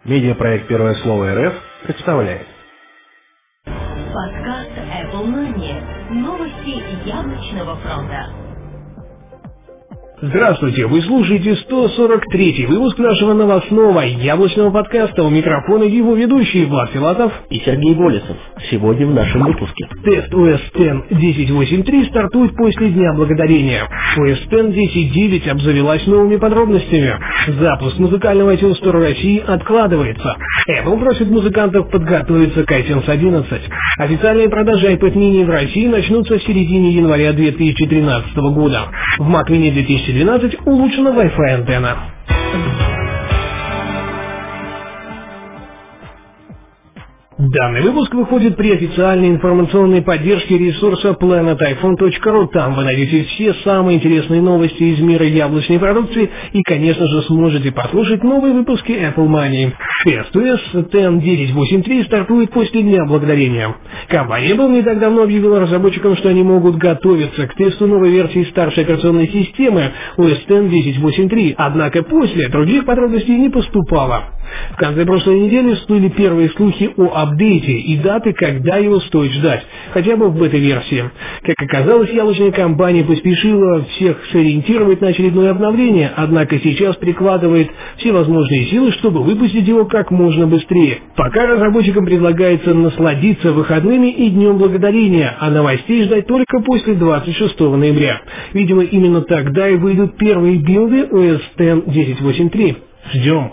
Медиапроект «Первое слово РФ» представляет. Подкаст Apple Money. Новости яблочного фронта. Здравствуйте, вы слушаете 143-й выпуск нашего новостного яблочного подкаста. У микрофона его ведущие Влад Филатов и Сергей Болесов. Сегодня в нашем выпуске. Тест OS X 10.8.3 стартует после Дня Благодарения. OS X 10.9 обзавелась новыми подробностями. Запуск музыкального iTunes Store России откладывается. Apple просит музыкантов подготовиться к iTunes 11. Официальные продажи iPad mini в России начнутся в середине января 2013 года. В Mac Mini 2012 улучшена Wi-Fi антенна. Данный выпуск выходит при официальной информационной поддержке ресурса planetiphone.ru. Там вы найдете все самые интересные новости из мира яблочной продукции и, конечно же, сможете послушать новые выпуски Apple Money. Тест OS X 10.8.3 стартует после Дня Благодарения. Компания Apple не так давно объявила разработчикам, что они могут готовиться к тесту новой версии старшей операционной системы OS X 10.8.3, однако после других подробностей не поступало. В конце прошлой недели всплыли первые слухи о апдейте и даты, когда его стоит ждать, хотя бы в бета-версии. Как оказалось, яблочная компания поспешила всех сориентировать на очередное обновление, однако сейчас прикладывает все возможные силы, чтобы выпустить его как можно быстрее. Пока разработчикам предлагается насладиться выходными и Днем Благодарения, а новостей ждать только после 26 ноября. Видимо, именно тогда и выйдут первые билды OS X 10.8.3. Ждем.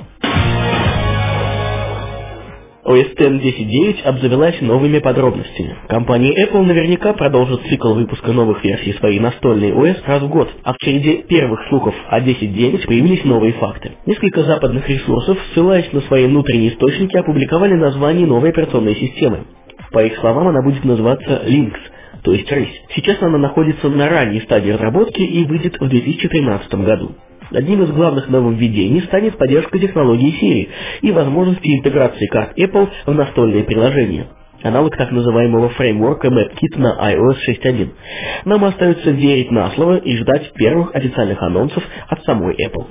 OS X 10.9 обзавелась новыми подробностями. Компания Apple наверняка продолжит цикл выпуска новых версий своей настольной OS раз в год, а в череде первых слухов о 10.9 появились новые факты. Несколько западных ресурсов, ссылаясь на свои внутренние источники, опубликовали название новой операционной системы. По их словам, она будет называться Lynx, то есть рысь. Сейчас она находится на ранней стадии разработки и выйдет в 2013 году. Одним из главных нововведений станет поддержка технологии Siri и возможности интеграции карт Apple в настольные приложения. Аналог так называемого фреймворка MapKit на iOS 6.1. Нам остается верить на слово и ждать первых официальных анонсов от самой Apple.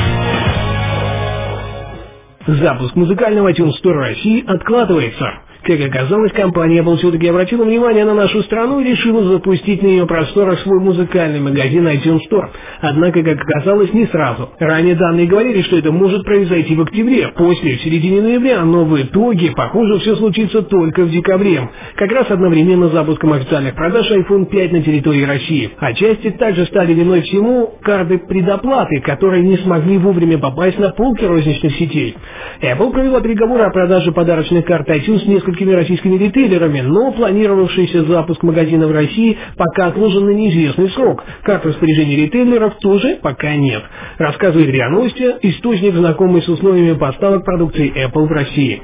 Запуск музыкального iTunes Store России откладывается. Как оказалось, компания Apple все-таки обратила внимание на нашу страну и решила запустить на ее просторах свой музыкальный магазин iTunes Store. Однако, как оказалось, не сразу. Ранее данные говорили, что это может произойти в октябре, после в середине ноября, но в итоге, похоже, все случится только в декабре. Как раз одновременно с запуском официальных продаж iPhone 5 на территории России. Отчасти также стали виной всему карты предоплаты, которые не смогли вовремя попасть на полки розничных сетей. Apple провела переговоры о продаже подарочных карт iTunes с несколькими российскими ритейлерами, но планировавшийся запуск магазина в России пока отложен на неизвестный срок. Карт распоряжения ритейлеров тоже пока нет. Рассказывает РИА Новости, источник, знакомый с условиями поставок продукции Apple в России.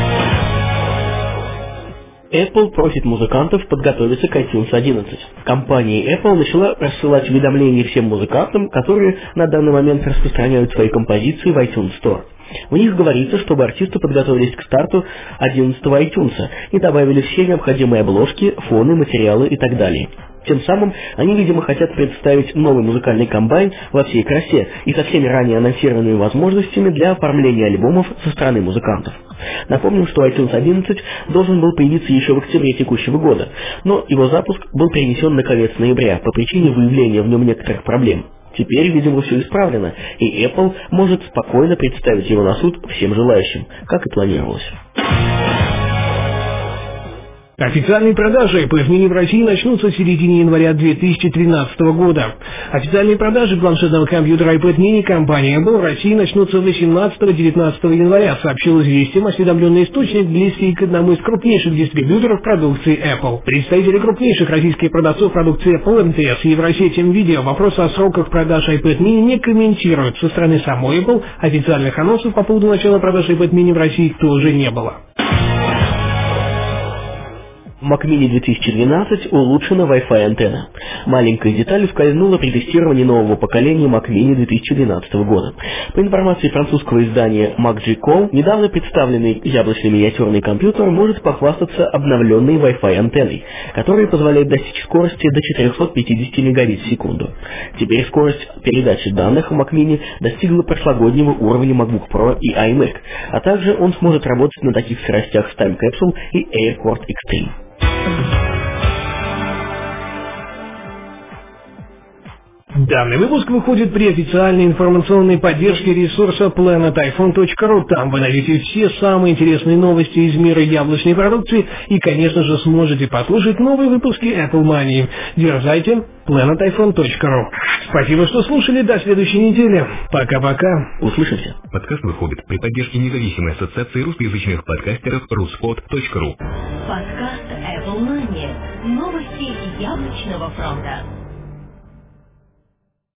Apple просит музыкантов подготовиться к iTunes 11. Компания Apple начала рассылать уведомления всем музыкантам, которые на данный момент распространяют свои композиции в iTunes Store. В них говорится, чтобы артисты подготовились к старту 11-го iTunes и добавили все необходимые обложки, фоны, материалы и так далее. Тем самым они, видимо, хотят представить новый музыкальный комбайн во всей красе и со всеми ранее анонсированными возможностями для оформления альбомов со стороны музыкантов. Напомним, что iTunes 11 должен был появиться еще в октябре текущего года, но его запуск был перенесен на конец ноября по причине выявления в нем некоторых проблем. Теперь, видимо, все исправлено, и Apple может спокойно представить его на суд всем желающим, как и планировалось. Официальные продажи iPad mini в России начнутся в середине января 2013 года. Официальные продажи планшетного компьютера iPad mini компании Apple в России начнутся 18-19 января, сообщил известием осведомленный источник, близкий к одному из крупнейших дистрибьюторов продукции Apple. Представители крупнейших российских продавцов продукции Apple, МТС и Евросеть МВидео вопрос о сроках продаж iPad mini не комментируют. Со стороны самой Apple официальных анонсов по поводу начала продаж iPad mini в России тоже не было. Mac Mini 2012 улучшена Wi-Fi антенна. Маленькая деталь ускользнула при тестировании нового поколения Mac Mini 2012 года. По информации французского издания MacG.com, недавно представленный яблочный миниатюрный компьютер может похвастаться обновленной Wi-Fi антенной, которая позволяет достичь скорости до 450 мегабит в секунду. Теперь скорость передачи данных в Mac Mini достигла прошлогоднего уровня MacBook Pro и iMac, а также он сможет работать на таких скоростях с Time Capsule и AirPort Extreme. Данный выпуск выходит при официальной информационной поддержке ресурса planetiphone.ru. Там вы найдете все самые интересные новости из мира яблочной продукции и, конечно же, сможете послушать новые выпуски Apple Money. Дерзайте, planetiphone.ru. Спасибо, что слушали. До следующей недели. Пока-пока. Услышимся. Подкаст выходит при поддержке независимой ассоциации русскоязычных подкастеров ruspod.ru. Подкаст Apple Money. Новости яблочного фронта.